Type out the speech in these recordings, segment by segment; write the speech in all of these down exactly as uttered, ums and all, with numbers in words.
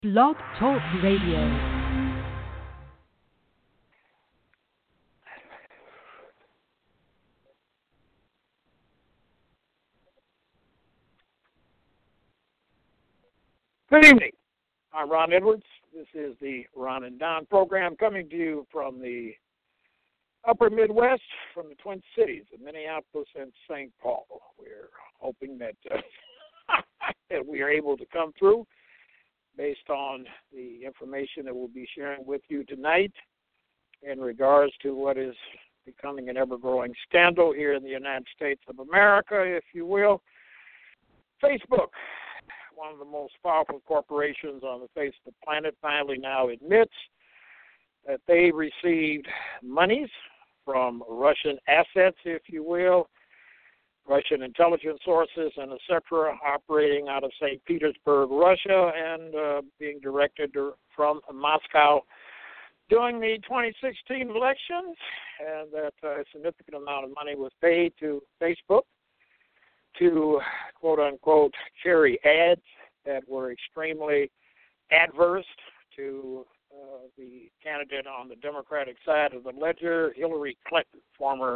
Blog Talk Radio. Good evening. I'm Ron Edwards. This is the Ron and Don program coming to you from the upper Midwest, from the Twin Cities of Minneapolis and Saint Paul. We're hoping that, uh, that we are able to come through based on the information that we'll be sharing with you tonight in regards to what is becoming an ever-growing scandal here in the United States of America, if you will. Facebook, one of the most powerful corporations on the face of the planet, finally now admits that they received monies from Russian assets, if you will, Russian intelligence sources and et cetera, operating out of Saint Petersburg, Russia, and uh, being directed from Moscow during the twenty sixteen elections, and that uh, a significant amount of money was paid to Facebook to, quote-unquote, carry ads that were extremely adverse to uh, the candidate on the Democratic side of the ledger, Hillary Clinton, former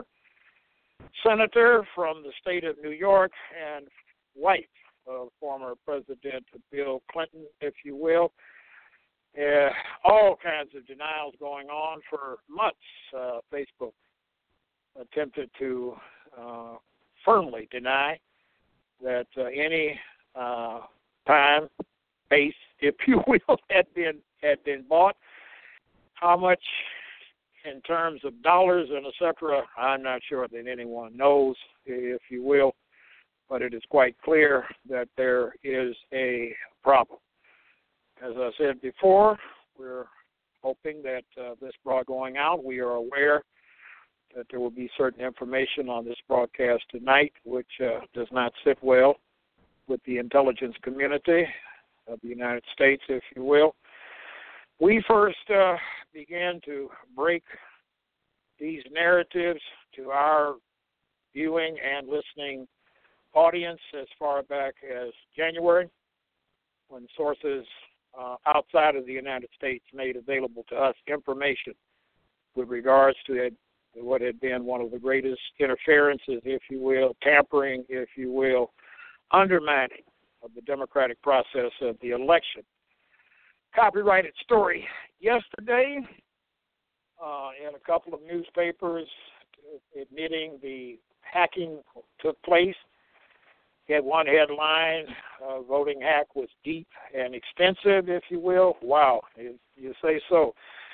senator from the state of New York and wife of former President Bill Clinton, if you will. Uh, all kinds of denials going on for months. Uh, Facebook attempted to uh, firmly deny that uh, any uh, time base, if you will, had been had been bought. How much in terms of dollars and et cetera, I'm not sure that anyone knows, if you will, but it is quite clear that there is a problem. As I said before, we're hoping that uh, this broad going out, we are aware that there will be certain information on this broadcast tonight which uh, does not sit well with the intelligence community of the United States, if you will. We first uh, began to break these narratives to our viewing and listening audience as far back as January, when sources uh, outside of the United States made available to us information with regards to it, what had been one of the greatest interferences, if you will, tampering, if you will, undermining of the democratic process of the election. Copyrighted story yesterday uh, in a couple of newspapers admitting the hacking took place. You had one headline, uh, voting hack was deep and extensive, if you will. Wow, you, you say so.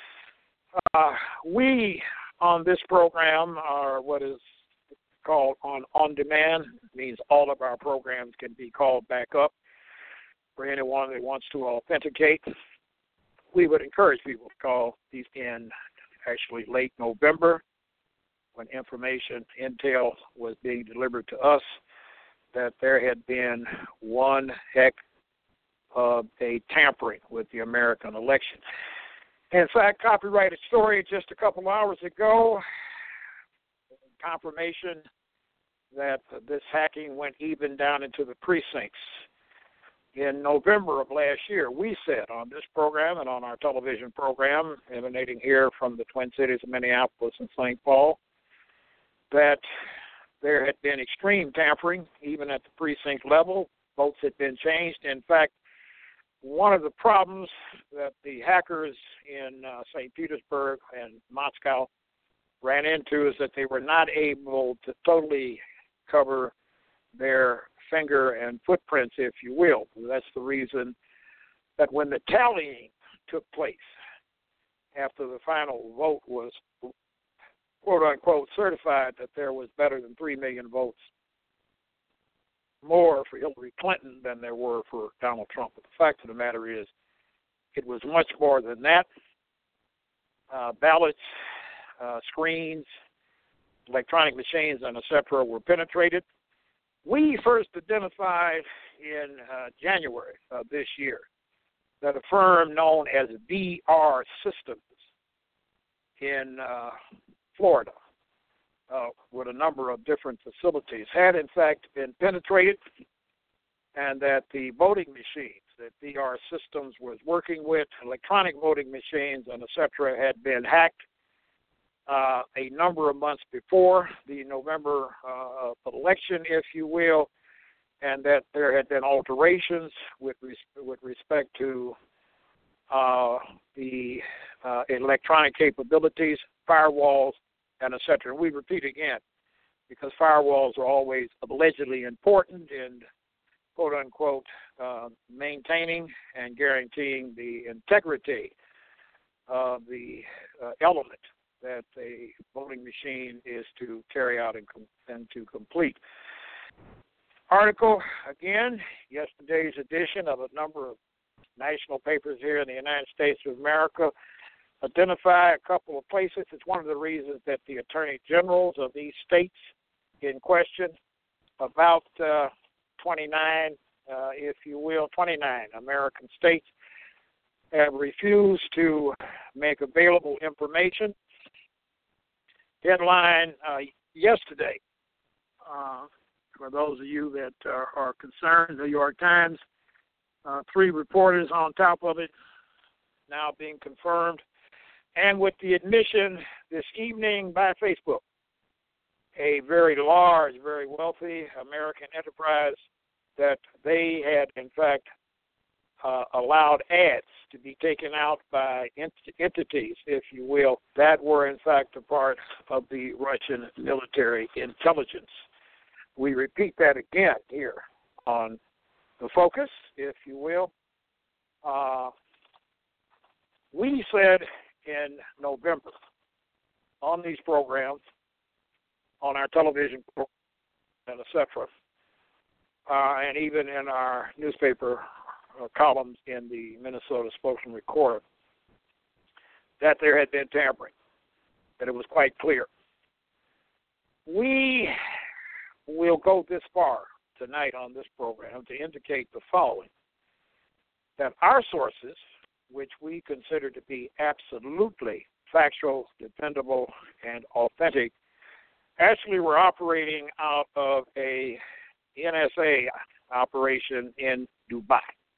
Uh, we on this program are what is called on on demand. It means all of our programs can be called back up for anyone that wants to authenticate. We would encourage people to call these in actually late November when information, intel was being delivered to us that there had been one heck of a tampering with the American election. In fact, copyrighted story just a couple hours ago, confirmation that this hacking went even down into the precincts. In November of last year, we said on this program and on our television program emanating here from the Twin Cities of Minneapolis and Saint Paul that there had been extreme tampering, even at the precinct level. Votes had been changed. In fact, one of the problems that the hackers in uh, Saint Petersburg and Moscow ran into is that they were not able to totally cover their finger and footprints, if you will. That's the reason that when the tallying took place after the final vote was, quote-unquote, certified that there was better than three million votes more for Hillary Clinton than there were for Donald Trump. But the fact of the matter is it was much more than that. Uh, ballots, uh, screens, electronic machines, and et cetera were penetrated. We first identified in uh, January of this year that a firm known as V R Systems in uh, Florida, uh, with a number of different facilities, had in fact been penetrated, and that the voting machines that V R Systems was working with, electronic voting machines and et cetera, had been hacked uh, a number of months before the November uh, election, if you will, and that there had been alterations with res- with respect to uh, the uh, electronic capabilities, firewalls, and et cetera. And we repeat again, because firewalls are always allegedly important in quote-unquote uh, maintaining and guaranteeing the integrity of the uh, element that a voting machine is to carry out and, com- and to complete. Article, again, yesterday's edition of a number of national papers here in the United States of America identify a couple of places. It's one of the reasons that the attorney generals of these states in question, about uh, twenty-nine, uh, if you will, twenty-nine American states, have refused to make available information. Headline uh, yesterday, uh, for those of you that are, are concerned, New York Times, uh, three reporters on top of it, now being confirmed, and with the admission this evening by Facebook, a very large, very wealthy American enterprise, that they had, in fact, uh, allowed ads to be taken out by ent- entities, if you will, that were, in fact, a part of the Russian military intelligence. We repeat that again here on the focus, if you will. Uh, we said in November on these programs, on our television program, and et cetera, uh, and even in our newspaper uh, columns in the Minnesota Spokesman Recorder, that there had been tampering, that it was quite clear. We will go this far tonight on this program to indicate the following, that our sources, which we consider to be absolutely factual, dependable, and authentic, actually were operating out of a N S A operation in Dubai.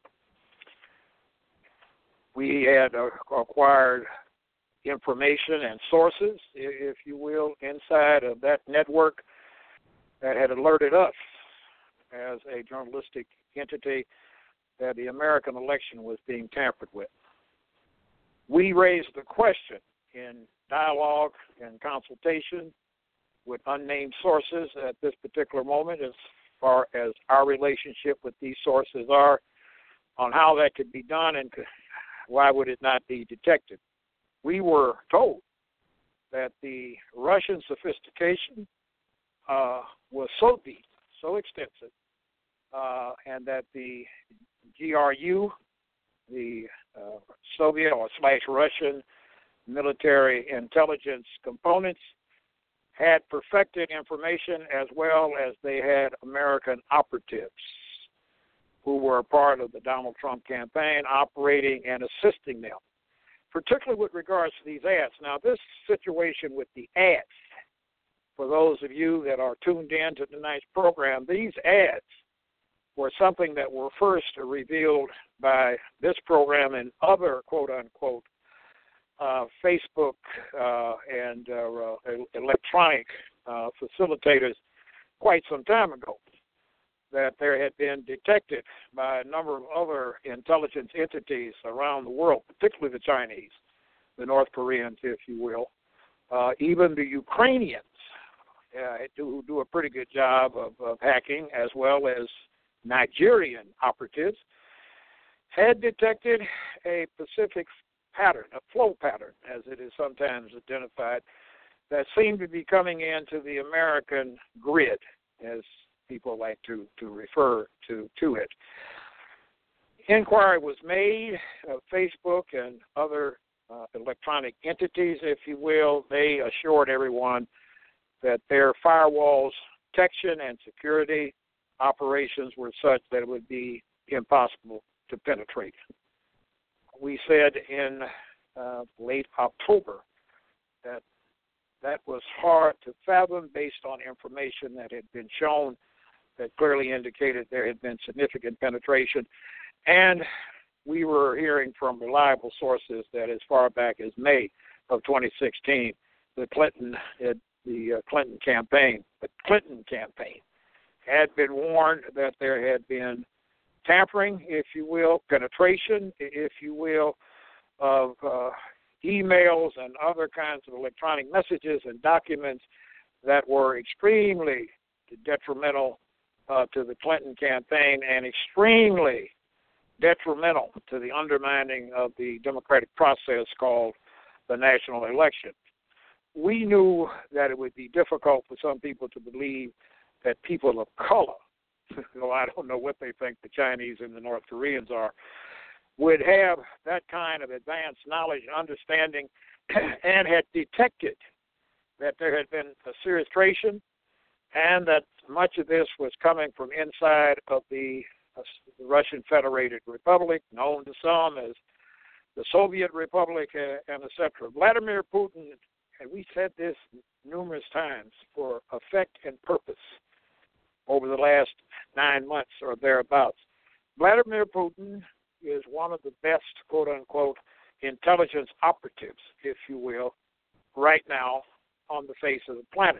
We had uh, acquired information and sources, if you will, inside of that network that had alerted us as a journalistic entity that the American election was being tampered with. We raised the question in dialogue and consultation with unnamed sources at this particular moment, as far as our relationship with these sources are, on how that could be done and why would it not be detected. We were told that the Russian sophistication uh, was so deep, so extensive, uh, and that the G R U, the uh, Soviet or slash Russian military intelligence components, had perfected information as well as they had American operatives who were a part of the Donald Trump campaign operating and assisting them, particularly with regards to these ads. Now, this situation with the ads, for those of you that are tuned in to tonight's program, these ads were something that were first revealed by this program and other quote-unquote Uh, Facebook uh, and uh, uh, electronic uh, facilitators quite some time ago, that there had been detected by a number of other intelligence entities around the world, particularly the Chinese, the North Koreans, if you will, uh, even the Ukrainians uh, do, do a pretty good job of, of hacking, as well as Nigerian operatives, had detected a Pacific pattern, a flow pattern, as it is sometimes identified, that seemed to be coming into the American grid, as people like to, to refer to, to it. Inquiry was made of Facebook and other uh, electronic entities, if you will. They assured everyone that their firewalls, protection, and security operations were such that it would be impossible to penetrate. We said in uh, late October that that was hard to fathom based on information that had been shown that clearly indicated there had been significant penetration. And we were hearing from reliable sources that as far back as May of twenty sixteen, the Clinton had, the uh, Clinton campaign, the Clinton campaign had been warned that there had been tampering, if you will, penetration, if you will, of uh, emails and other kinds of electronic messages and documents that were extremely detrimental uh, to the Clinton campaign and extremely detrimental to the undermining of the democratic process called the national election. We knew that it would be difficult for some people to believe that people of color, though I don't know what they think the Chinese and the North Koreans are, would have that kind of advanced knowledge and understanding and had detected that there had been a serious tracing and that much of this was coming from inside of the, uh, the Russian Federated Republic, known to some as the Soviet Republic, uh, and et cetera. Vladimir Putin, and we said this numerous times, for effect and purpose over the last nine months or thereabouts. Vladimir Putin is one of the best, quote-unquote, intelligence operatives, if you will, right now on the face of the planet.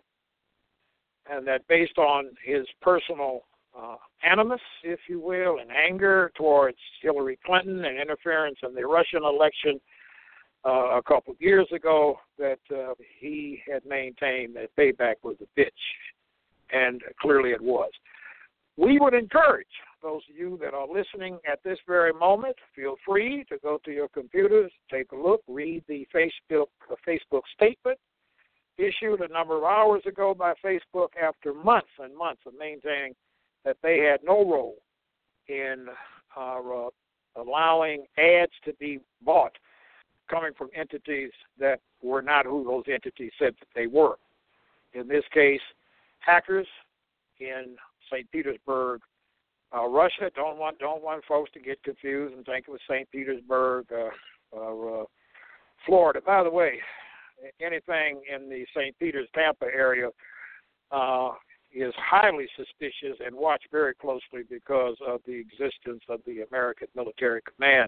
And that based on his personal uh, animus, if you will, and anger towards Hillary Clinton and interference in the Russian election uh, a couple of years ago, that uh, he had maintained that payback was a bitch. And clearly it was. We would encourage those of you that are listening at this very moment, feel free to go to your computers, take a look, read the Facebook, uh, Facebook statement issued a number of hours ago by Facebook after months and months of maintaining that they had no role in uh, uh, allowing ads to be bought coming from entities that were not who those entities said that they were. In this case, hackers in Saint Petersburg, uh, Russia. Don't want don't want folks to get confused and think it was Saint Petersburg, uh, uh, Florida. By the way, anything in the Saint Peters, Tampa area uh, is highly suspicious and watched very closely because of the existence of the American Military Command.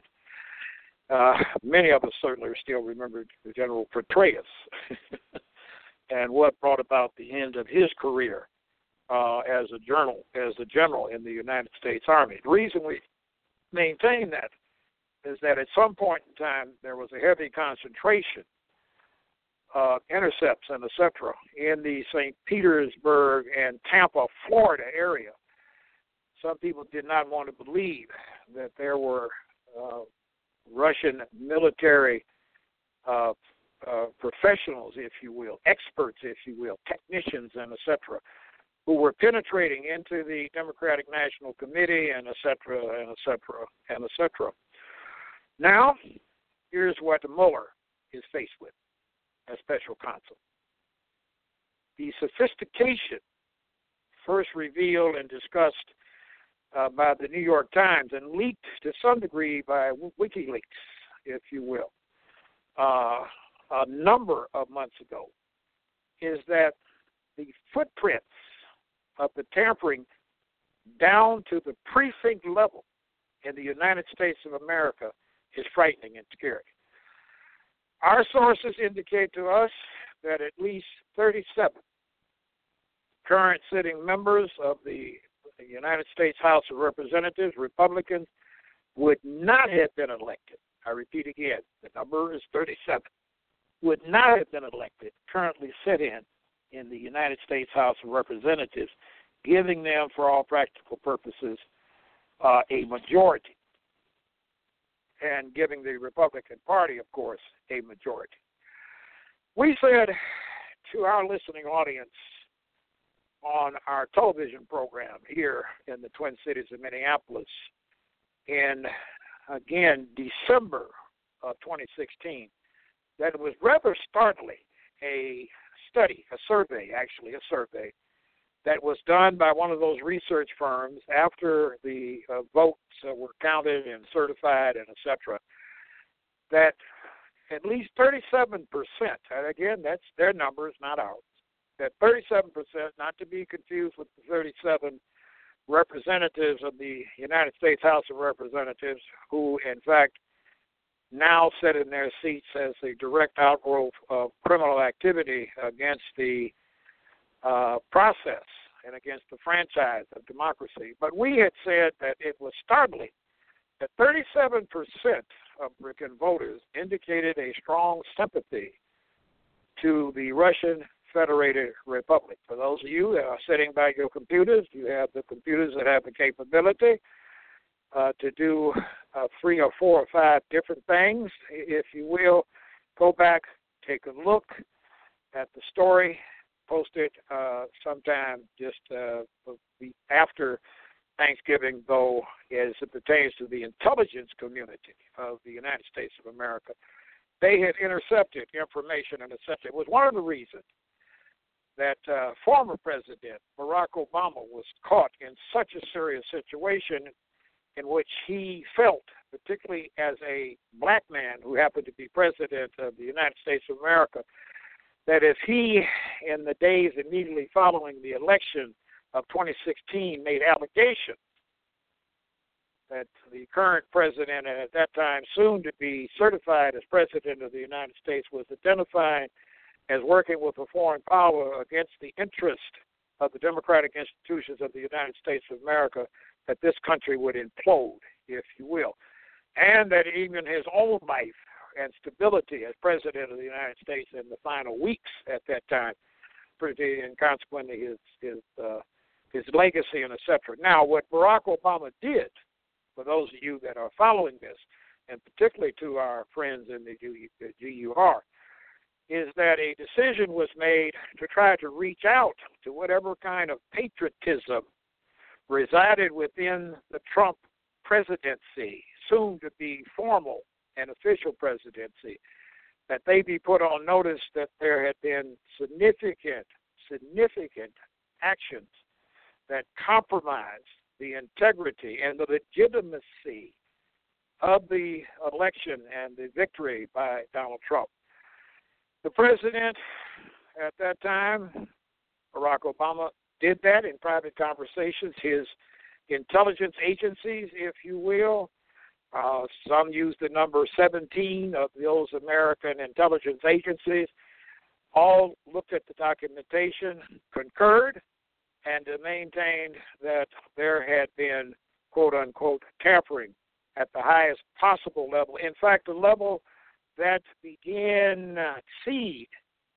Uh, many of us certainly still remember General Petraeus and what brought about the end of his career uh, as a journal, as a general in the United States Army. The reason we maintain that is that at some point in time there was a heavy concentration of intercepts and et cetera in the Saint Petersburg and Tampa, Florida area. Some people did not want to believe that there were uh, Russian military uh, uh, professionals, if you will, experts, if you will, technicians, and et cetera, who were penetrating into the Democratic National Committee, and et cetera, and et cetera, and et cetera. Now, here's what Mueller is faced with as special counsel. The sophistication first revealed and discussed uh, by the New York Times and leaked to some degree by WikiLeaks, if you will, uh, a number of months ago, is that the footprints of the tampering down to the precinct level in the United States of America is frightening and scary. Our sources indicate to us that at least thirty-seven current sitting members of the United States House of Representatives, Republicans, would not have been elected. I repeat again, the number is thirty-seven, would not have been elected, currently sit in in the United States House of Representatives, giving them, for all practical purposes, uh, a majority, and giving the Republican Party, of course, a majority. We said to our listening audience on our television program here in the Twin Cities of Minneapolis in, again, December of twenty sixteen, that it was rather startling, a study, a survey, actually a survey, that was done by one of those research firms after the uh, votes uh, were counted and certified and et cetera, that at least thirty-seven percent, and again, that's their numbers, not ours, that thirty-seven percent, not to be confused with the thirty-seven representatives of the United States House of Representatives who, in fact, now sit in their seats as a direct outgrowth of criminal activity against the uh, process and against the franchise of democracy. But we had said that it was startling that thirty-seven percent of American voters indicated a strong sympathy to the Russian Federated Republic. For those of you that are sitting by your computers, you have the computers that have the capability uh, to do uh, three or four or five different things. If you will, go back, take a look at the story, post it uh, sometime just uh, after Thanksgiving, though, as it pertains to the intelligence community of the United States of America. They had intercepted information and et cetera. It was one of the reasons that uh, former President Barack Obama was caught in such a serious situation in which he felt, particularly as a black man who happened to be President of the United States of America, that if he, in the days immediately following the election of twenty sixteen, made allegations that the current president, and at that time soon to be certified as President of the United States, was identified as working with a foreign power against the interest of the democratic institutions of the United States of America, that this country would implode, if you will. And that even his own life and stability as President of the United States in the final weeks at that time, and consequently his his, uh, his legacy and et cetera. Now, what Barack Obama did, for those of you that are following this, and particularly to our friends in the G U R, is that a decision was made to try to reach out to whatever kind of patriotism resided within the Trump presidency, soon to be formal and official presidency, that they be put on notice that there had been significant, significant actions that compromised the integrity and the legitimacy of the election and the victory by Donald Trump. The president at that time, Barack Obama, did that in private conversations. His intelligence agencies, if you will, uh, some use the number seventeen of those American intelligence agencies, all looked at the documentation, concurred, and maintained that there had been, quote-unquote, tampering at the highest possible level. In fact, the level that began to exceed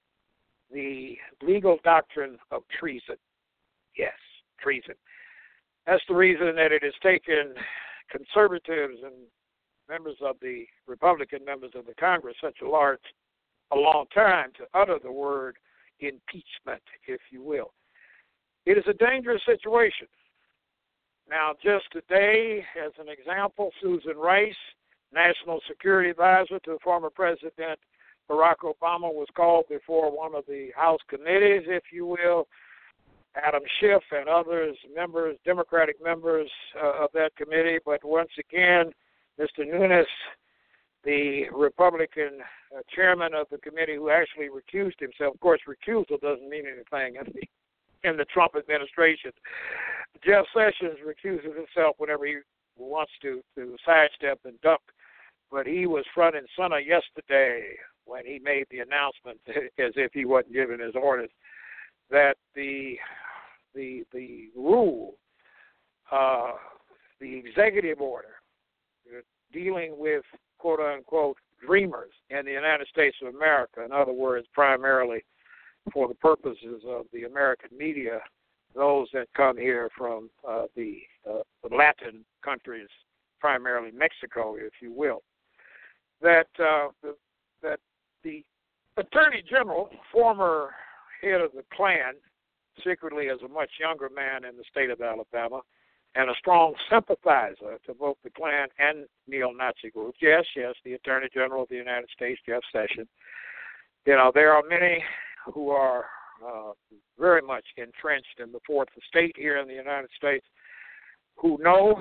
the legal doctrine of treason. Yes, treason. That's the reason that it has taken conservatives and members of the Republican members of the Congress such a large, a long time to utter the word impeachment, if you will. It is a dangerous situation. Now, just today, as an example, Susan Rice, National Security Advisor to the former President Barack Obama, was called before one of the House committees, if you will. Adam Schiff and others, members, Democratic members uh, of that committee. But once again, Mister Nunes, the Republican uh, chairman of the committee who actually recused himself, of course, recusal doesn't mean anything in the, in the Trump administration. Jeff Sessions recuses himself whenever he wants to, to sidestep and duck. But he was front and center yesterday when he made the announcement, as if he wasn't giving his orders, that the the the rule, uh, the executive order dealing with quote unquote dreamers in the United States of America, in other words, primarily for the purposes of the American media, those that come here from uh, the, uh, the Latin countries, primarily Mexico, if you will, that uh, the, that the Attorney General, former head of the Klan, secretly as a much younger man in the state of Alabama, and a strong sympathizer to both the Klan and neo-Nazi groups. Yes, yes, the Attorney General of the United States, Jeff Sessions. You know, there are many who are uh, very much entrenched in the fourth estate here in the United States who know,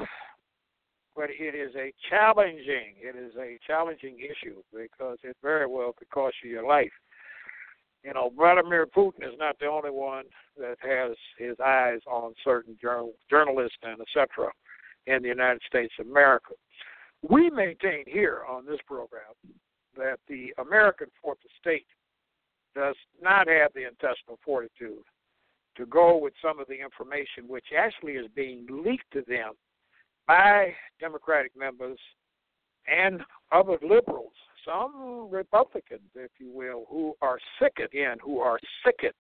but it is a challenging, it is a challenging issue because it very well could cost you your life. You know, Vladimir Putin is not the only one that has his eyes on certain journal, journalists and et cetera in the United States of America. We maintain here on this program that the American Fourth Estate does not have the intestinal fortitude to go with some of the information which actually is being leaked to them by Democratic members and other liberals, some Republicans, if you will, who are sickened in, who are sickened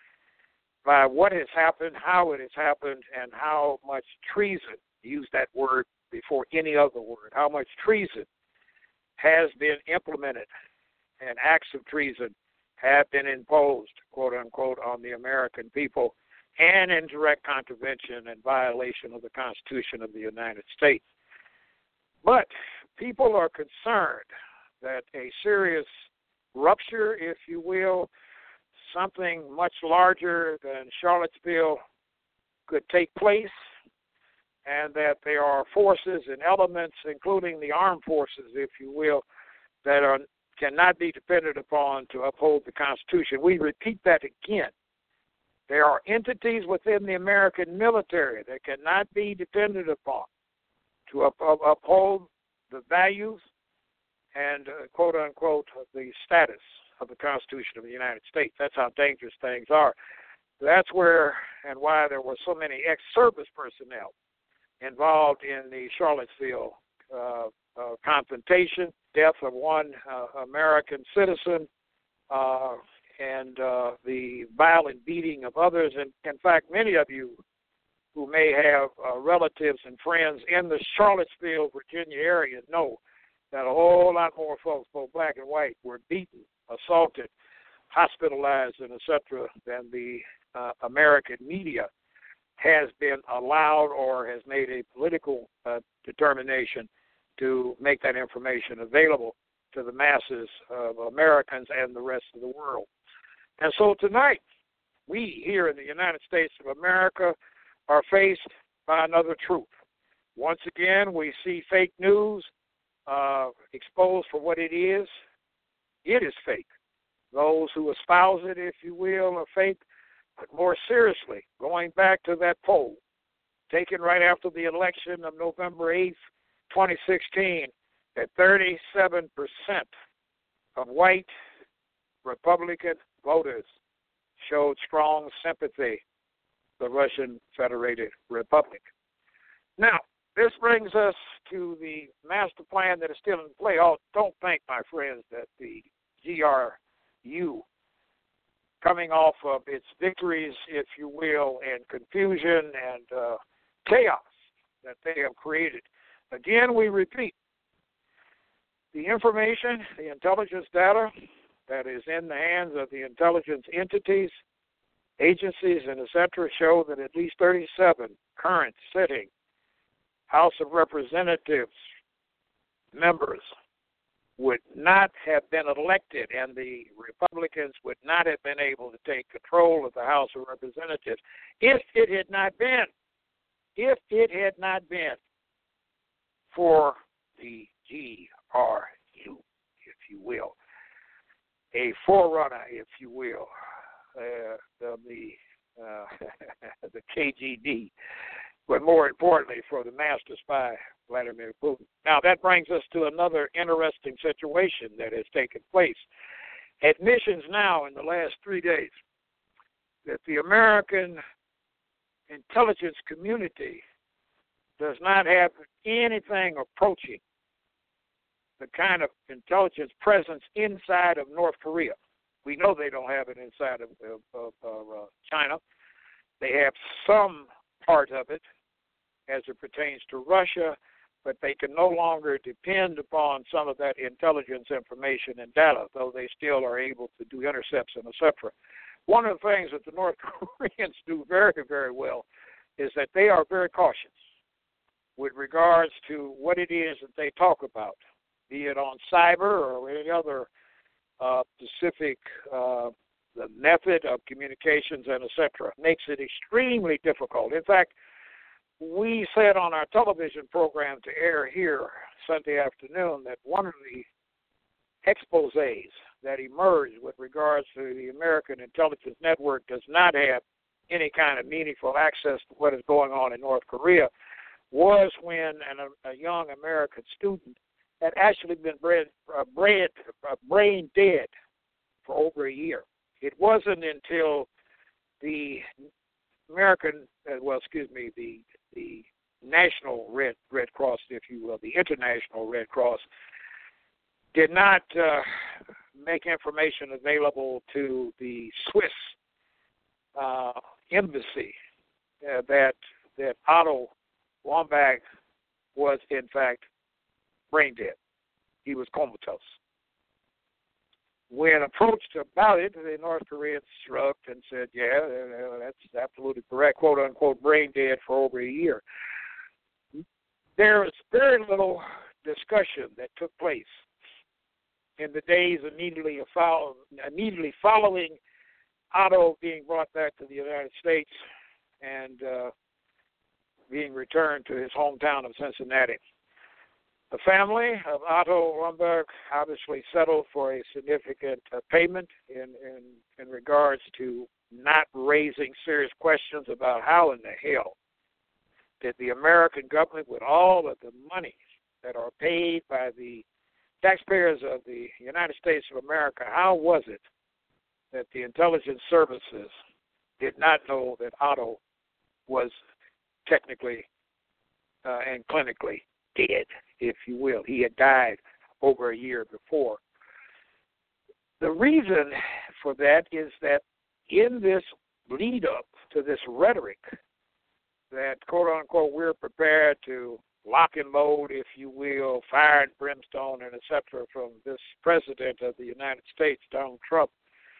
by what has happened, how it has happened, and how much treason, use that word before any other word, how much treason has been implemented and acts of treason have been imposed, quote unquote, on the American people and in direct contravention and violation of the Constitution of the United States. But people are concerned that a serious rupture, if you will, something much larger than Charlottesville could take place, and that there are forces and elements, including the armed forces, if you will, that are cannot be depended upon to uphold the Constitution. We repeat that again. There are entities within the American military that cannot be depended upon to up, up, uphold the values and, uh, quote unquote, the status of the Constitution of the United States. That's how dangerous things are. That's where and why there were so many ex-service personnel involved in the Charlottesville uh, uh, confrontation, death of one uh, American citizen, uh, and uh, the violent beating of others. And in fact, many of you who may have uh, relatives and friends in the Charlottesville, Virginia area know that a whole lot more folks, both black and white, were beaten, assaulted, hospitalized, and et cetera, than the uh, American media has been allowed or has made a political uh, determination to make that information available to the masses of Americans and the rest of the world. And so tonight, we here in the United States of America are faced by another truth. Once again, we see fake news uh, exposed for what it is. It is fake. Those who espouse it, if you will, are fake. But more seriously, going back to that poll taken right after the election of November eighth, twenty sixteen, that thirty-seven percent of white Republican voters showed strong sympathy for the Russian Federated Republic. Now, this brings us to the master plan that is still in play. Oh, don't think, my friends, that the G R U, coming off of its victories, if you will, and confusion and uh, chaos that they have created. Again, we repeat, the information, the intelligence data that is in the hands of the intelligence entities, agencies, and et cetera, show that at least thirty-seven current sitting House of Representatives members would not have been elected, and the Republicans would not have been able to take control of the House of Representatives if it had not been, if it had not been for the G R U, if you will, a forerunner, if you will, uh, of the uh, the K G B, but more importantly for the master spy, Vladimir Putin. Now, that brings us to another interesting situation that has taken place. Admissions now in the last three days that the American intelligence community does not have anything approaching the kind of intelligence presence inside of North Korea. We know they don't have it inside of, of, of uh, China. They have some part of it as it pertains to Russia, but they can no longer depend upon some of that intelligence information and data, though they still are able to do intercepts and et cetera. One of the things that the North Koreans do very, very well is that they are very cautious with regards to what it is that they talk about, be it on cyber or any other uh, specific uh, the method of communications and et cetera. Makes it extremely difficult. In fact, we said on our television program to air here Sunday afternoon that one of the exposés that emerged with regards to the American intelligence network does not have any kind of meaningful access to what is going on in North Korea was when an, a young American student had actually been bred, uh, bred, uh, brain dead for over a year. It wasn't until the American, uh, well, excuse me, the the National Red Red Cross, if you will, the International Red Cross, did not uh, make information available to the Swiss uh, embassy uh, that that Otto Warmberg was in fact brain dead. He was comatose. When approached about it, the North Koreans shrugged and said, yeah, that's absolutely correct, quote unquote, brain dead for over a year. There was very little discussion that took place in the days immediately, follow, immediately following Otto being brought back to the United States and uh, being returned to his hometown of Cincinnati. The family of Otto Warmberg obviously settled for a significant uh, payment in, in, in regards to not raising serious questions about how in the hell did the American government, with all of the monies that are paid by the taxpayers of the United States of America, how was it that the intelligence services did not know that Otto was technically uh, and clinically dead, if you will? He had died over a year before. The reason for that is that in this lead up to this rhetoric that, quote unquote, we're prepared to lock and load, if you will, fire and brimstone and et cetera from this president of the United States, Donald Trump,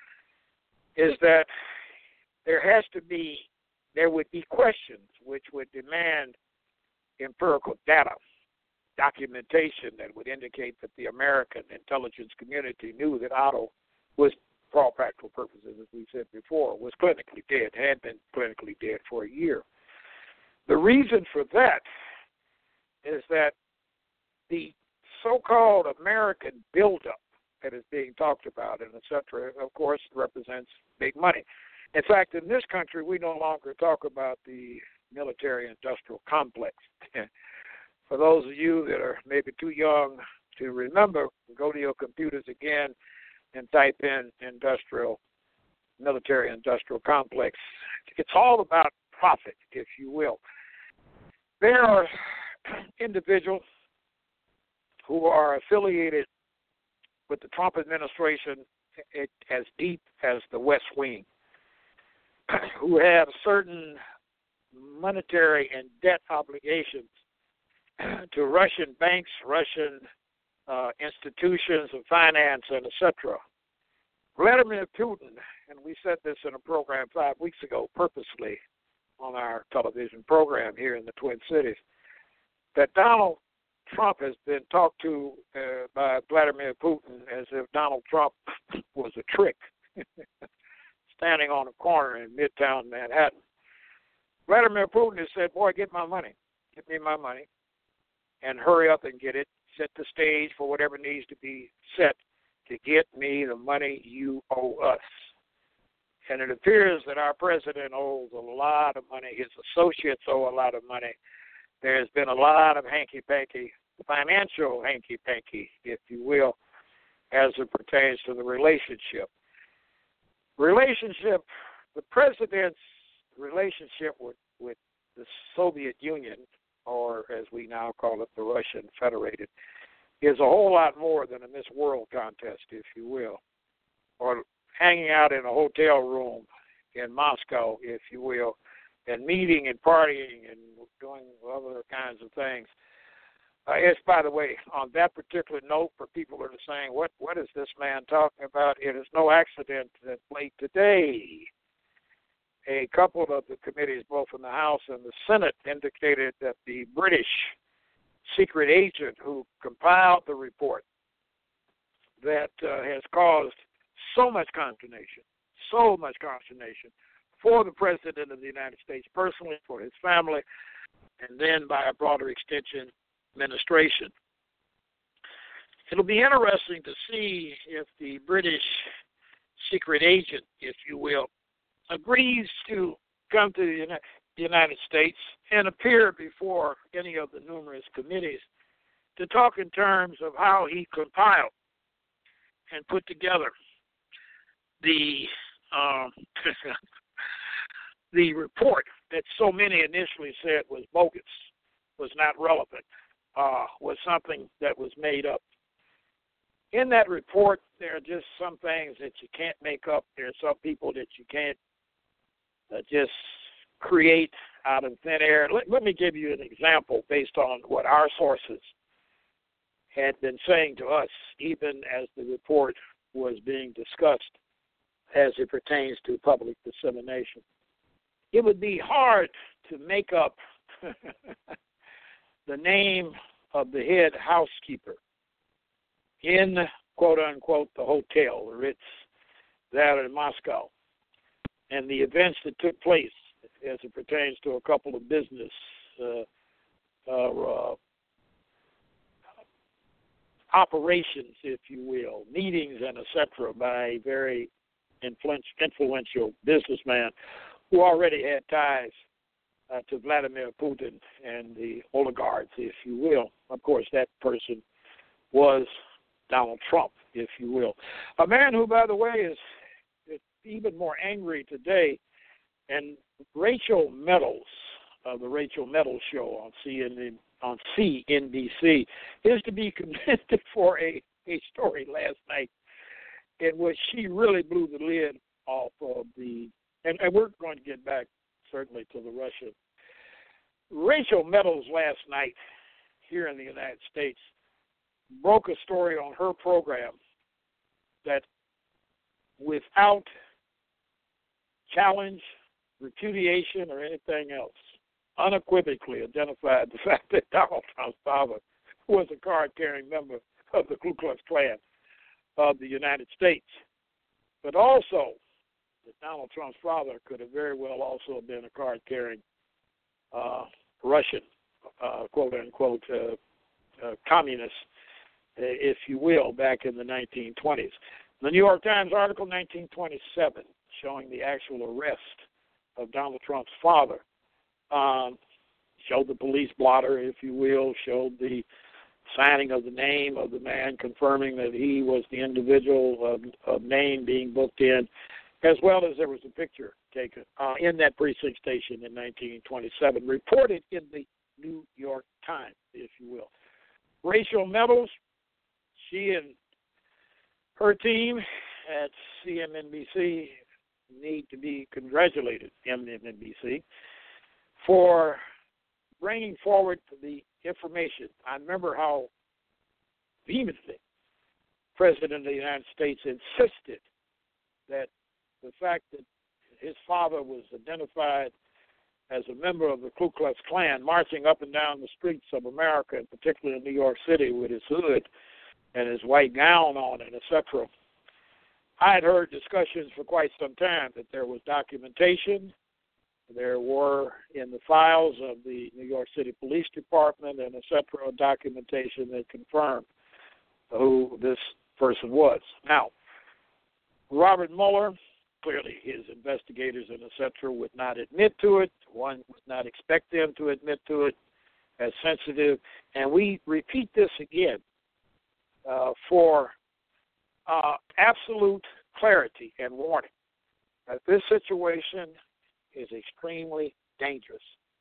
is that there has to be, there would be questions which would demand empirical data, documentation that would indicate that the American intelligence community knew that Otto was, for all practical purposes, as we said before, was clinically dead, had been clinically dead for a year. The reason for that is that the so-called American buildup that is being talked about and et cetera, of course, represents big money. In fact, in this country, we no longer talk about the military-industrial complex. For those of you that are maybe too young to remember, go to your computers again and type in industrial, military-industrial complex. It's all about profit, if you will. There are individuals who are affiliated with the Trump administration as deep as the West Wing, who have certain monetary and debt obligations to Russian banks, Russian uh, institutions of finance, and et cetera. Vladimir Putin, and we said this in a program five weeks ago purposely on our television program here in the Twin Cities, that Donald Trump has been talked to uh, by Vladimir Putin as if Donald Trump was a trick, standing on a corner in Midtown Manhattan. Vladimir Putin has said, boy, get my money. Get me my money. And hurry up and get it. Set the stage for whatever needs to be set to get me the money you owe us. And it appears that our president owes a lot of money. His associates owe a lot of money. There's been a lot of hanky-panky, financial hanky-panky, if you will, as it pertains to the relationship. Relationship, the president's relationship with, with the Soviet Union, or as we now call it, the Russian Federated, is a whole lot more than a Miss World contest, if you will, or hanging out in a hotel room in Moscow, if you will, and meeting and partying and doing other kinds of things. Uh, it's, by the way, on that particular note, for people that are saying, what, what is this man talking about? It is no accident that late today, a couple of the committees, both in the House and the Senate, indicated that the British secret agent who compiled the report that uh, has caused so much consternation, so much consternation for the President of the United States personally, for his family, and then by a broader extension, administration. It'll be interesting to see if the British secret agent, if you will, agrees to come to the United States and appear before any of the numerous committees to talk in terms of how he compiled and put together the um, the report that so many initially said was bogus, was not relevant, uh, was something that was made up. In that report, there are just some things that you can't make up. There are some people that you can't uh, just create out of thin air. Let, let me give you an example based on what our sources had been saying to us, even as the report was being discussed as it pertains to public dissemination. It would be hard to make up the name of the head housekeeper in, quote unquote, the hotel, the Ritz, there in Moscow, and the events that took place as it pertains to a couple of business uh, uh, uh, operations, if you will, meetings and et cetera by a very influential businessman who already had ties uh, to Vladimir Putin and the oligarchs, if you will. Of course, that person was Donald Trump, if you will. A man who, by the way, is, is even more angry today, and Rachel Meadows of the Rachel Meadows Show on C N N, on C N B C is to be commended for a, a story last night in which she really blew the lid off of the, and, and we're going to get back certainly to the Russia. Rachel Meadows last night here in the United States broke a story on her program that without challenge, repudiation, or anything else, unequivocally identified the fact that Donald Trump's father was a card-carrying member of the Ku Klux Klan of the United States, but also that Donald Trump's father could have very well also been a card-carrying uh, Russian, uh, quote-unquote, uh, uh, communist, if you will, back in the nineteen twenties. The New York Times article, nineteen twenty-seven, showing the actual arrest of Donald Trump's father, um, showed the police blotter, if you will, showed the signing of the name of the man confirming that he was the individual of, of name being booked in, as well as there was a picture taken uh, in that precinct station in nineteen twenty-seven, reported in the New York Times, if you will. Rachel Meadows, she and her team at C N N B C need to be congratulated, M S N B C, for bringing forward the information. I remember how vehemently President of the United States insisted that the fact that his father was identified as a member of the Ku Klux Klan marching up and down the streets of America, and particularly in New York City with his hood and his white gown on and et cetera. I had heard discussions for quite some time that there was documentation. There were in the files of the New York City Police Department and et cetera documentation that confirmed who this person was. Now, Robert Mueller, clearly his investigators and et cetera would not admit to it. One would not expect them to admit to it as sensitive. And we repeat this again uh, for uh, absolute clarity and warning that this situation is extremely dangerous.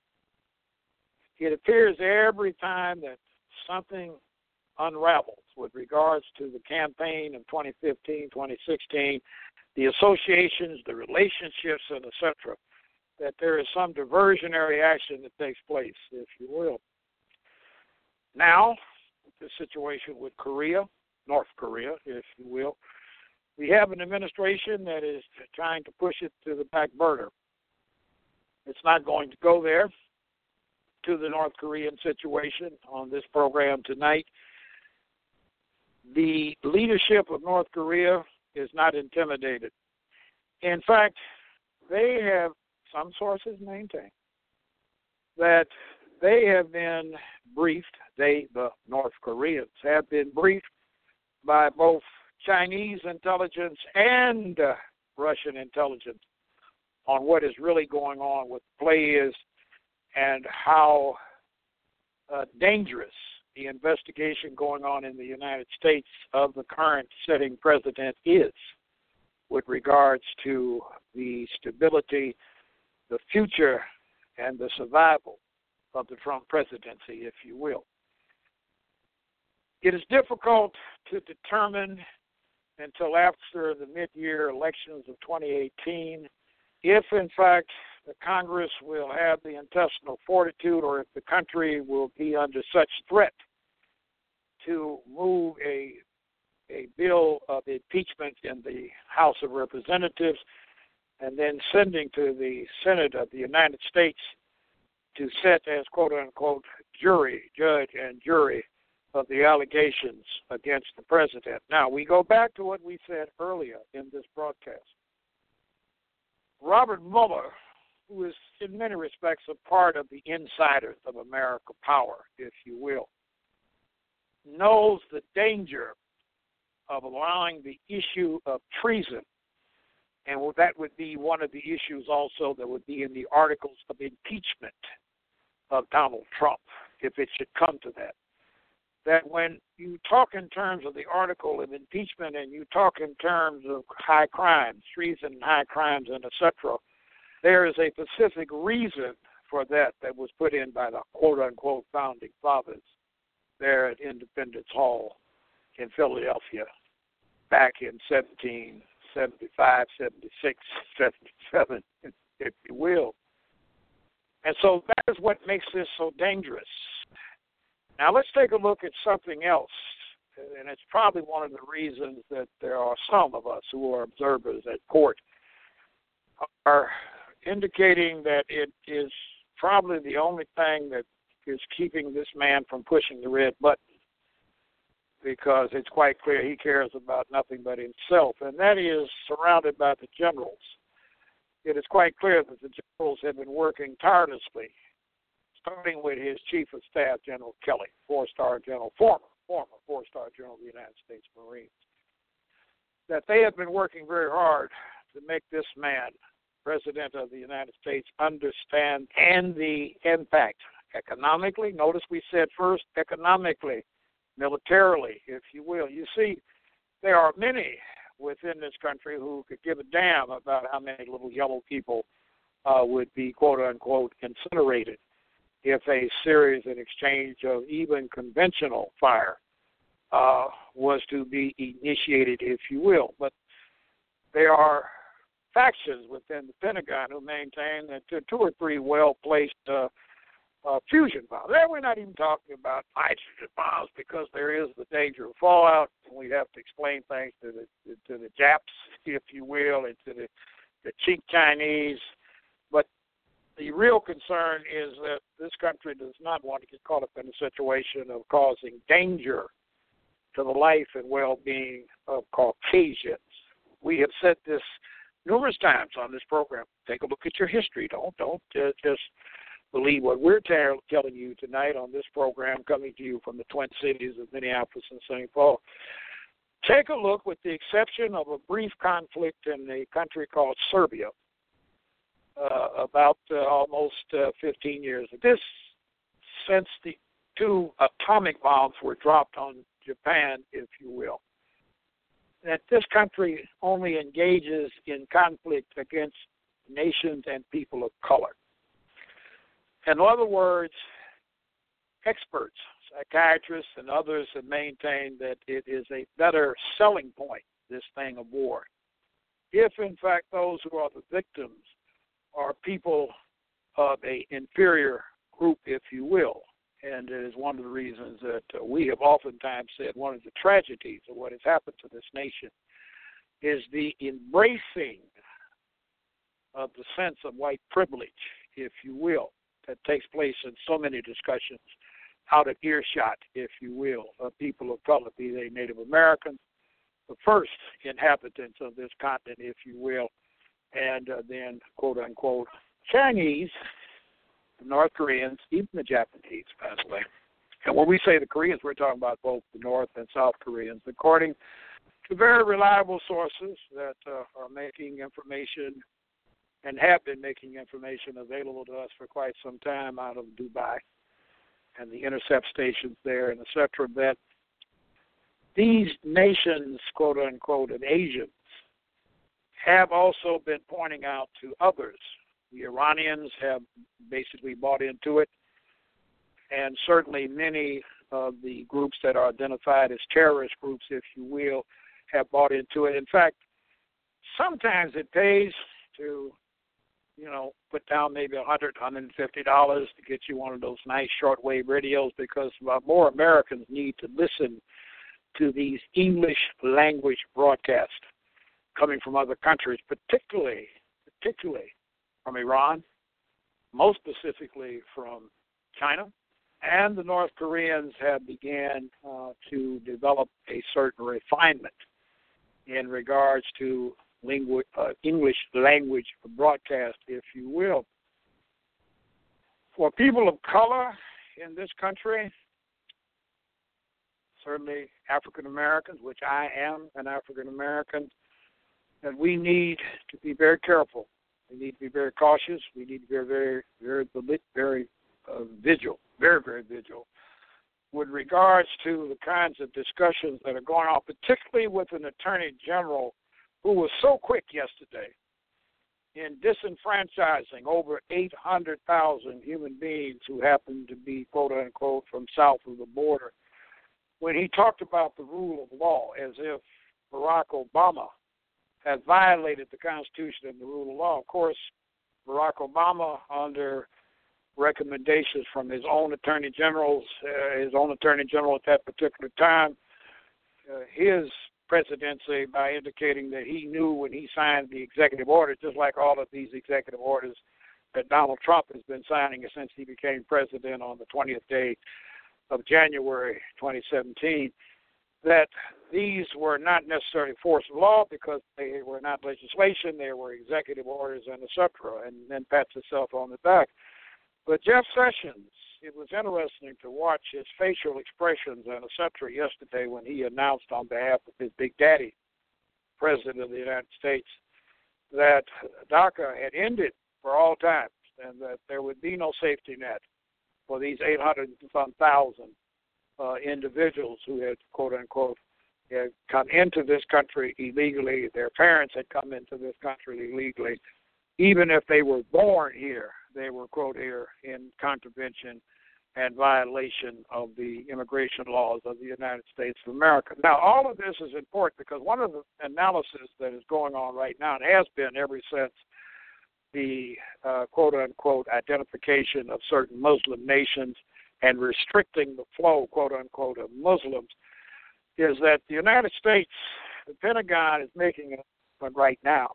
It appears every time that something unravels with regards to the campaign of twenty fifteen, twenty sixteen, the associations, the relationships, and et cetera, that there is some diversionary action that takes place, if you will. Now, the situation with Korea, North Korea, if you will, we have an administration that is trying to push it to the back burner. It's not going to go there to the North Korean situation on this program tonight. The leadership of North Korea is not intimidated. In fact, they have, some sources maintain, that they have been briefed, they, the North Koreans, have been briefed by both Chinese intelligence and uh, Russian intelligence on what is really going on, what the play is, and how uh, dangerous the investigation going on in the United States of the current sitting president is with regards to the stability, the future, and the survival of the Trump presidency, if you will. It is difficult to determine until after the mid-year elections of twenty eighteen if, in fact, the Congress will have the intestinal fortitude or if the country will be under such threat to move a, a bill of impeachment in the House of Representatives and then sending to the Senate of the United States to set as quote-unquote jury, judge and jury of the allegations against the president. Now, we go back to what we said earlier in this broadcast. Robert Mueller, who is in many respects a part of the insiders of America Power, if you will, knows the danger of allowing the issue of treason, and that would be one of the issues also that would be in the articles of impeachment of Donald Trump, if it should come to that. That when you talk in terms of the article of impeachment and you talk in terms of high crimes, treason, high crimes, and et cetera, there is a specific reason for that that was put in by the quote-unquote founding fathers there at Independence Hall in Philadelphia back in seventeen seventy-five, seventy-six, seventy-seven, if you will. And so that is what makes this so dangerous. Now let's take a look at something else, and it's probably one of the reasons that there are some of us who are observers at court are indicating that it is probably the only thing that is keeping this man from pushing the red button, because it's quite clear he cares about nothing but himself, and that is surrounded by the generals. It is quite clear that the generals have been working tirelessly, starting with his chief of staff, General Kelly, four-star general, former, former four-star general of the United States Marines, that they have been working very hard to make this man, President of the United States, understand and the impact economically. Notice we said first economically, militarily, if you will. You see, there are many within this country who could give a damn about how many little yellow people uh, would be, quote-unquote, incinerated if a series and exchange of even conventional fire uh, was to be initiated, if you will. But there are factions within the Pentagon who maintain that two or three well-placed uh, uh, fusion bombs. There we're not even talking about hydrogen bombs because there is the danger of fallout. We have to explain things to the to the Japs, if you will, and to the, the cheap Chinese. But the real concern is that this country does not want to get caught up in a situation of causing danger to the life and well-being of Caucasians. We have said this numerous times on this program. Take a look at your history. Don't don't uh, just believe what we're t- telling you tonight on this program, coming to you from the Twin Cities of Minneapolis and Saint Paul. Take a look, with the exception of a brief conflict in a country called Serbia, uh, about uh, almost uh, fifteen years. This, since the two atomic bombs were dropped on Japan, if you will, that this country only engages in conflict against nations and people of color. In other words, experts, psychiatrists, and others have maintained that it is a better selling point, this thing of war, if in fact those who are the victims are people of an inferior group, if you will. And it is one of the reasons that uh, we have oftentimes said one of the tragedies of what has happened to this nation is the embracing of the sense of white privilege, if you will, that takes place in so many discussions out of earshot, if you will, of people of color, be they Native Americans, the first inhabitants of this continent, if you will, and uh, then, quote-unquote, Chinese, the North Koreans, even the Japanese, by the way, And when we say the Koreans, we're talking about both the North and South Koreans, according to very reliable sources that uh, are making information and have been making information available to us for quite some time out of Dubai and the intercept stations there and et cetera, that these nations, quote unquote, and Asians have also been pointing out to others. The Iranians have basically bought into it, and certainly many of the groups that are identified as terrorist groups, if you will, have bought into it. In fact, sometimes it pays to, you know, put down maybe one hundred dollars, one hundred fifty dollars to get you one of those nice shortwave radios, because more Americans need to listen to these English language broadcasts coming from other countries, particularly, particularly from Iran, most specifically from China. And the North Koreans have began uh, to develop a certain refinement in regards to lingu- uh, English language broadcast, if you will. For people of color in this country, certainly African Americans, which I am an African American, that we need to be very careful. We need to be very cautious. We need to be very, very, very, very uh, vigilant. Very, very vigilant with regards to the kinds of discussions that are going on, particularly with an attorney general who was so quick yesterday in disenfranchising over eight hundred thousand human beings who happen to be, quote unquote, from south of the border, when he talked about the rule of law as if Barack Obama had violated the Constitution and the rule of law. Of course, Barack Obama, under recommendations from his own attorney generals, uh, his own attorney general at that particular time, uh, his presidency, by indicating that he knew when he signed the executive order, just like all of these executive orders that Donald Trump has been signing since he became president on the twentieth day of January twenty seventeen, that these were not necessarily force of law because they were not legislation, they were executive orders and et cetera, and then pats himself on the back. But Jeff Sessions, it was interesting to watch his facial expressions and et cetera yesterday when he announced on behalf of his big daddy, President of the United States, that DACA had ended for all times and that there would be no safety net for these eight hundred thousand uh, individuals who had, quote unquote, had come into this country illegally. Their parents had come into this country illegally. Even if they were born here, they were, quote, here in contravention and violation of the immigration laws of the United States of America. Now, all of this is important because one of the analysis that is going on right now, and has been ever since the, uh, quote, unquote, identification of certain Muslim nations and restricting the flow, quote, unquote, of Muslims, is that the United States, the Pentagon is making an announcement right now,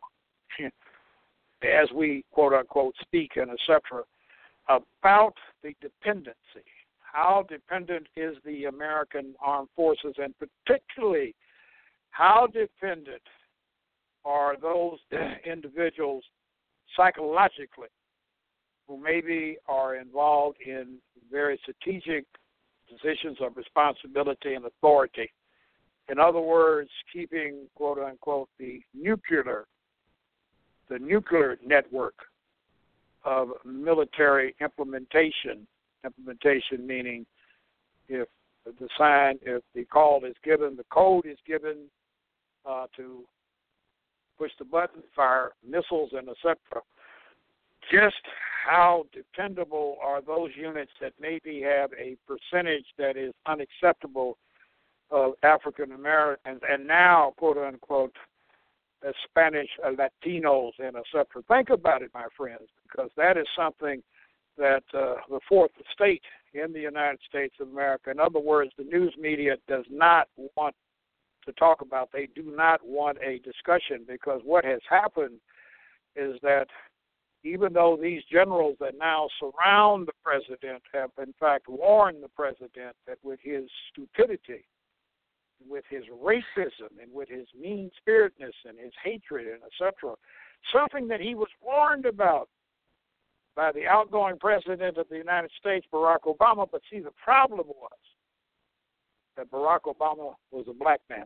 as we, quote, unquote, speak and et cetera, about the dependency. How dependent is the American armed forces, and particularly how dependent are those individuals psychologically who maybe are involved in very strategic positions of responsibility and authority. In other words, keeping, quote, unquote, the nuclear the nuclear network of military implementation, implementation meaning if the sign, if the call is given, the code is given uh, to push the button, fire missiles, and et cetera. Just how dependable are those units that maybe have a percentage that is unacceptable of African Americans and now, quote unquote, as Spanish uh, Latinos and et cetera. Think about it, my friends, because that is something that uh, the fourth estate in the United States of America, in other words, the news media does not want to talk about. They do not want a discussion, because what has happened is that even though these generals that now surround the president have in fact warned the president that with his stupidity, with his racism and with his mean-spiritedness and his hatred and et cetera, something that he was warned about by the outgoing President of the United States, Barack Obama. But see, the problem was that Barack Obama was a black man.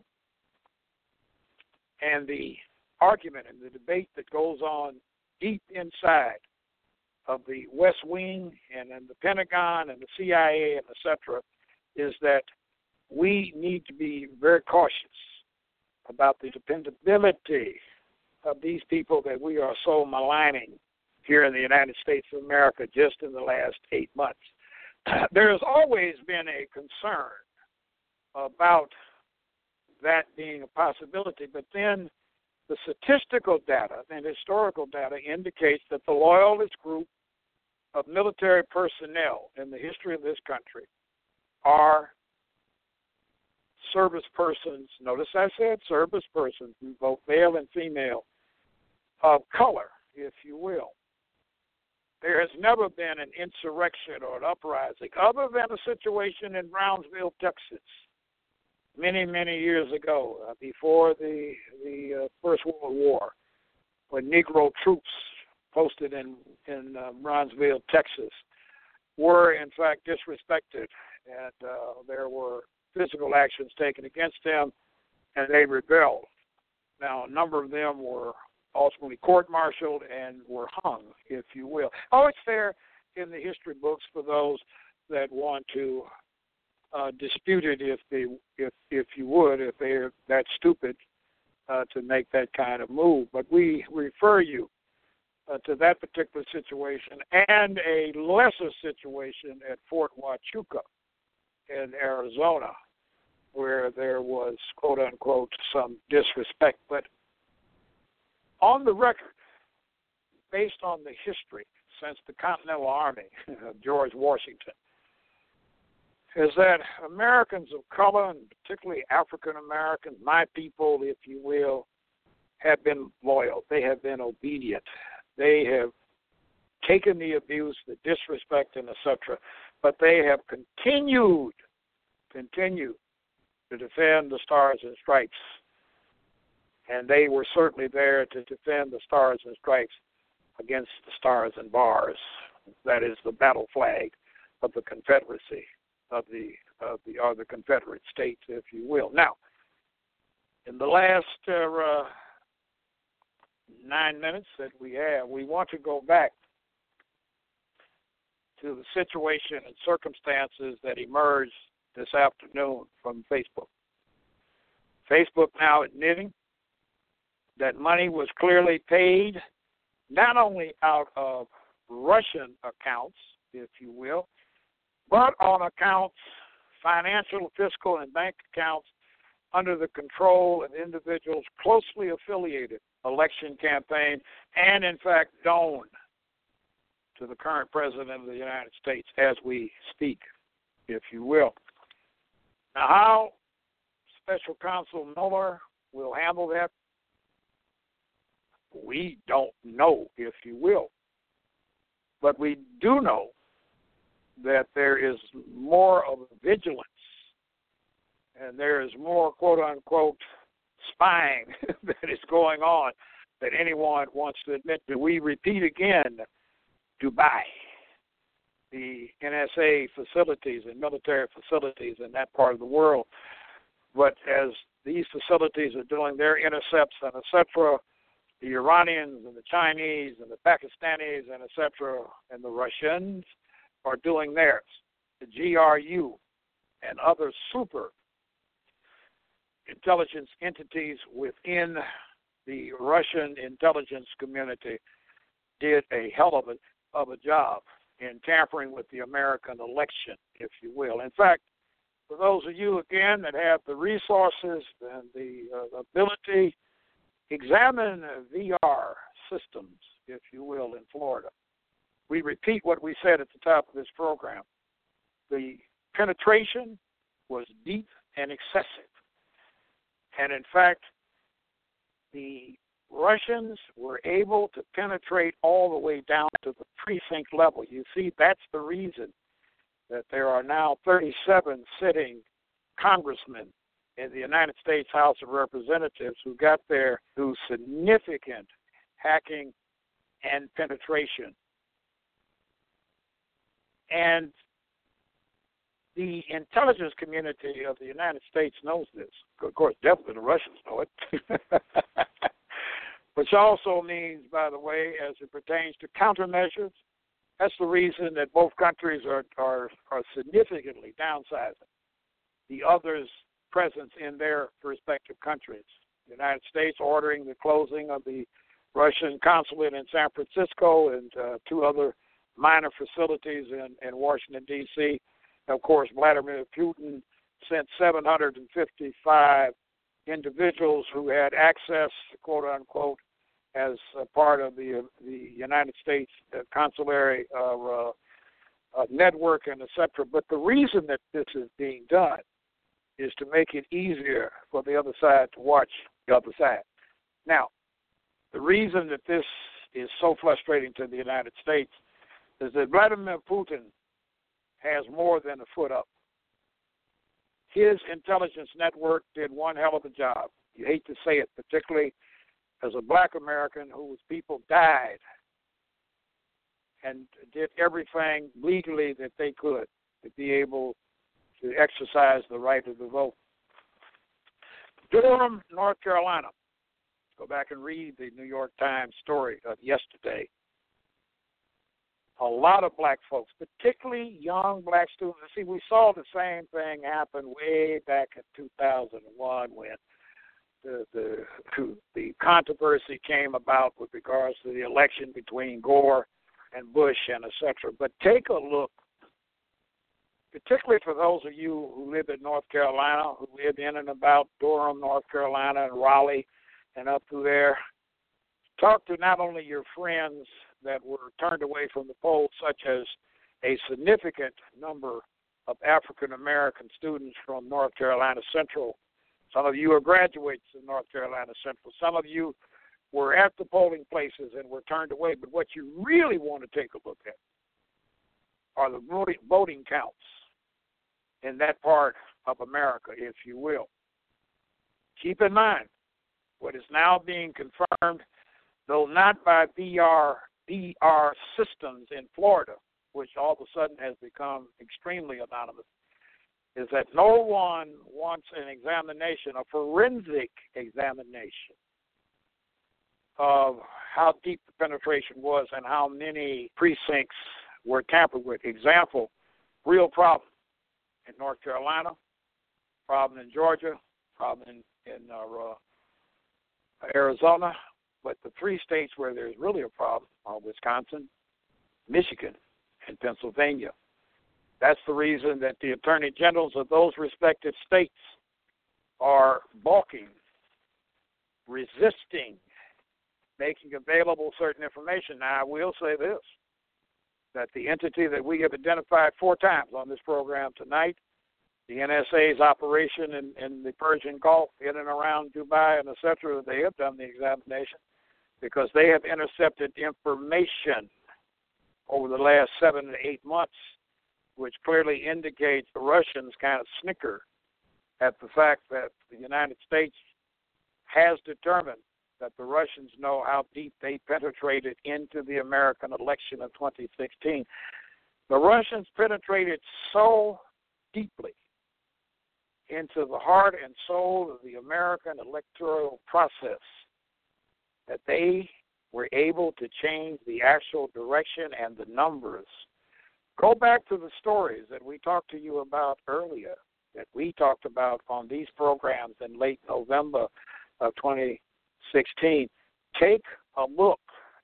And the argument and the debate that goes on deep inside of the West Wing and in the Pentagon and the C I A and et cetera is that we need to be very cautious about the dependability of these people that we are so maligning here in the United States of America just in the last eight months. There has always been a concern about that being a possibility, but then the statistical data and historical data indicates that the loyalist group of military personnel in the history of this country are service persons, notice I said service persons, both male and female, of color, if you will. There has never been an insurrection or an uprising other than a situation in Brownsville, Texas, many, many years ago, uh, before the, the uh, First World War, when Negro troops posted in, in uh, Brownsville, Texas, were in fact disrespected, and uh, there were physical actions taken against them, and they rebelled. Now, a number of them were ultimately court-martialed and were hung, if you will. Oh, it's there in the history books for those that want to uh, dispute it, if they, if if you would, if they're that stupid uh, to make that kind of move. But we refer you uh, to that particular situation and a lesser situation at Fort Huachuca in Arizona, where there was, quote unquote, some disrespect. But on the record, based on the history since the Continental Army of George Washington, is that Americans of color, and particularly African Americans, my people, if you will, have been loyal. They have been obedient. They have taken the abuse, the disrespect, and et cetera, but they have continued, continued to defend the Stars and Stripes. And they were certainly there to defend the Stars and Stripes against the Stars and Bars. That is the battle flag of the Confederacy, of the of the or the Confederate States, if you will. Now, in the last uh, uh, nine minutes that we have, we want to go back to the situation and circumstances that emerged this afternoon from Facebook. Facebook now admitting that money was clearly paid not only out of Russian accounts, if you will, but on accounts, financial, fiscal, and bank accounts under the control of individuals closely affiliated election campaign and, in fact, known to the current President of the United States as we speak, if you will. Now, how Special Counsel Mueller will handle that, we don't know, if you will. But we do know that there is more of vigilance and there is more, quote-unquote, spying that is going on than anyone wants to admit to. We repeat again, Dubai, the N S A facilities and military facilities in that part of the world. But as these facilities are doing their intercepts and et cetera, the Iranians and the Chinese and the Pakistanis and et cetera and the Russians are doing theirs. The G R U and other super intelligence entities within the Russian intelligence community did a hell of a, of a job in tampering with the American election, if you will. In fact, for those of you, again, that have the resources and the uh, ability, examine V R systems, if you will, in Florida. We repeat what we said at the top of this program. The penetration was deep and excessive. And in fact, the Russians were able to penetrate all the way down to the precinct level. You see, that's the reason that there are now thirty-seven sitting congressmen in the United States House of Representatives who got there through significant hacking and penetration And the intelligence community of the United States knows this. Of course, definitely the Russians know it. Which also means, by the way, as it pertains to countermeasures, that's the reason that both countries are, are, are significantly downsizing the other's presence in their respective countries. The United States ordering the closing of the Russian consulate in San Francisco and uh, two other minor facilities in, in Washington, D C Of course, Vladimir Putin sent seven hundred fifty-five individuals who had access, quote unquote, as a part of the the United States uh, consulary uh, uh, uh, network and et cetera. But the reason that this is being done is to make it easier for the other side to watch the other side. Now, the reason that this is so frustrating to the United States is that Vladimir Putin has more than a foot up. His intelligence network did one hell of a job. You hate to say it, particularly as a black American whose people died and did everything legally that they could to be able to exercise the right of the vote. Durham, North Carolina. Go back and read the New York Times story of yesterday. A lot of black folks, particularly young black students. See, we saw the same thing happen way back in two thousand one when the the, the controversy came about with regards to the election between Gore and Bush and et cetera. But take a look, particularly for those of you who live in North Carolina, who live in and about Durham, North Carolina, and Raleigh, and up through there. Talk to not only your friends that were turned away from the polls, such as a significant number of African American students from North Carolina Central. Some of you are graduates of North Carolina Central. Some of you were at the polling places and were turned away. But what you really want to take a look at are the voting, voting counts in that part of America, if you will. Keep in mind, what is now being confirmed, though not by B R, B R systems in Florida, which all of a sudden has become extremely anonymous, is that no one wants an examination, a forensic examination of how deep the penetration was and how many precincts were tampered with. Example, real problem in North Carolina, problem in Georgia, problem in, in uh, Arizona, but the three states where there's really a problem are Wisconsin, Michigan, and Pennsylvania. That's the reason that the attorney generals of those respective states are balking, resisting, making available certain information. Now, I will say this, that the entity that we have identified four times on this program tonight, the N S A's operation in, in the Persian Gulf, in and around Dubai and et cetera, they have done the examination because they have intercepted information over the last seven to eight months, which clearly indicates the Russians kind of snicker at the fact that the United States has determined that the Russians know how deep they penetrated into the American election of twenty sixteen. The Russians penetrated so deeply into the heart and soul of the American electoral process that they were able to change the actual direction and the numbers. Go back to the stories that we talked to you about earlier, that we talked about on these programs in late November of twenty sixteen. Take a look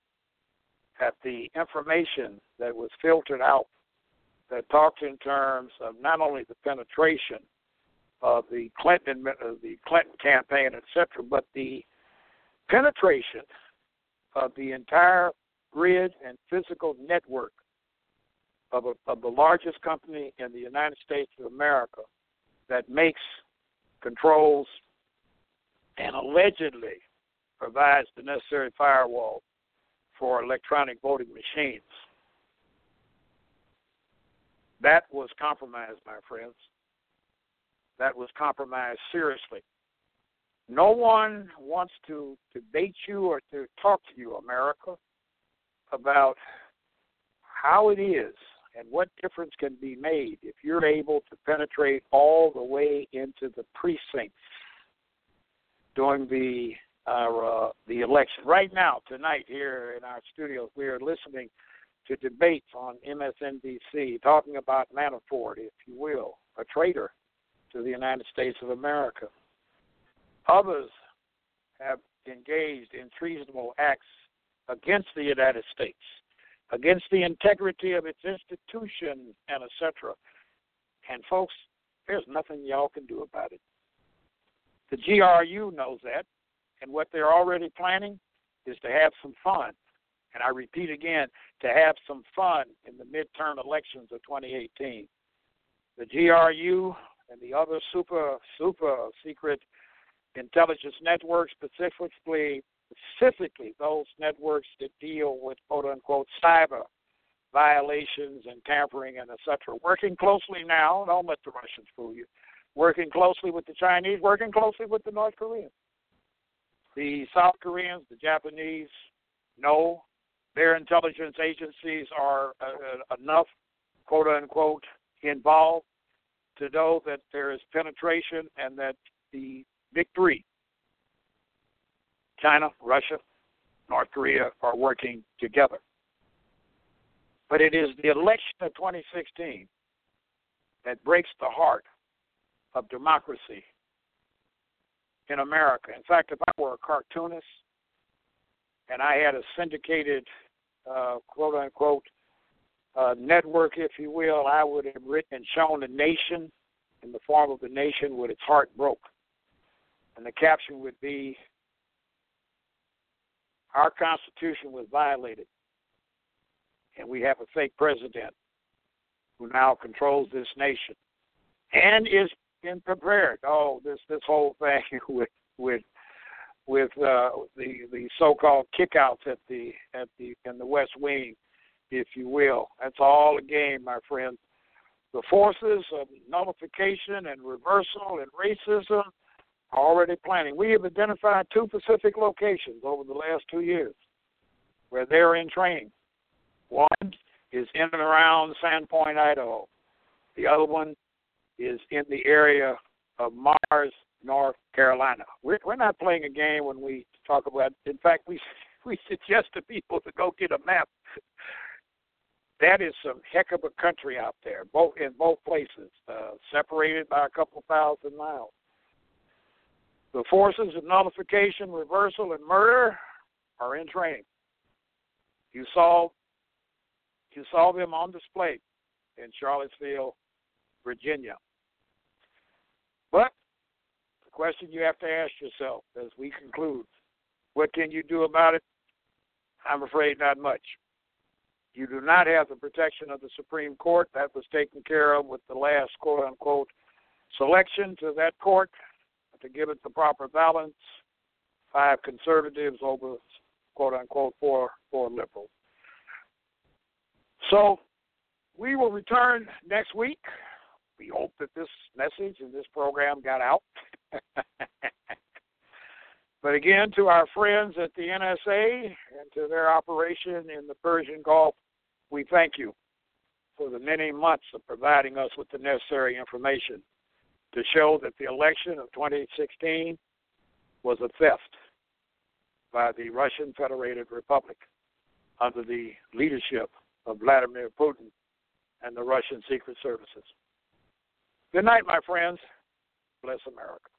at the information that was filtered out that talked in terms of not only the penetration of the Clinton, uh, the Clinton campaign, et cetera, but the penetration of the entire grid and physical network of, a, of the largest company in the United States of America that makes, controls, and allegedly provides the necessary firewall for electronic voting machines. That was compromised, my friends. That was compromised seriously. No one wants to debate you or to talk to you, America, about how it is and what difference can be made if you're able to penetrate all the way into the precincts during the uh, the election. Right now, tonight, here in our studios, we are listening to debates on M S N B C talking about Manafort, if you will, a traitor to the United States of America. Others have engaged in treasonable acts against the United States, against the integrity of its institutions, and et cetera. And, folks, there's nothing y'all can do about it. The G R U knows that, and what they're already planning is to have some fun. And I repeat again, to have some fun in the midterm elections of twenty eighteen. The G R U and the other super, super secret intelligence networks, specifically, specifically those networks that deal with, quote-unquote, cyber violations and tampering and et cetera, working closely now, don't let the Russians fool you, working closely with the Chinese, working closely with the North Koreans. The South Koreans, the Japanese know their intelligence agencies are uh, enough, quote-unquote, involved to know that there is penetration and that the big three, China, Russia, North Korea, are working together. But it is the election of twenty sixteen that breaks the heart of democracy in America. In fact, if I were a cartoonist and I had a syndicated, uh, quote-unquote, uh, network, if you will, I would have written and shown the nation in the form of the nation with its heart broke. And the caption would be, our Constitution was violated, and we have a fake president who now controls this nation and is been prepared. Oh, this this whole thing with with with uh, the the so-called kickouts at the at the in the West Wing, if you will. That's all a game, my friends. The forces of nullification and reversal and racism are already planning. We have identified two Pacific locations over the last two years where they're in training. One is in and around Sandpoint, Idaho. The other one is in the area of Mars, North Carolina. We're, we're not playing a game when we talk about, in fact, we we suggest to people to go get a map. That is some heck of a country out there, both in both places, uh, separated by a couple thousand miles. The forces of nullification, reversal, and murder are in training. You saw, you saw them on display in Charlottesville, Virginia. But the question you have to ask yourself as we conclude, what can you do about it? I'm afraid not much. You do not have the protection of the Supreme Court. That was taken care of with the last, quote-unquote, selection to that court to give it the proper balance, five conservatives over, quote-unquote, four, four liberals. So we will return next week. We hope that this message and this program got out. But again, to our friends at the N S A and to their operation in the Persian Gulf, we thank you for the many months of providing us with the necessary information to show that the election of twenty sixteen was a theft by the Russian Federated Republic under the leadership of Vladimir Putin and the Russian Secret Services. Good night, my friends. Bless America.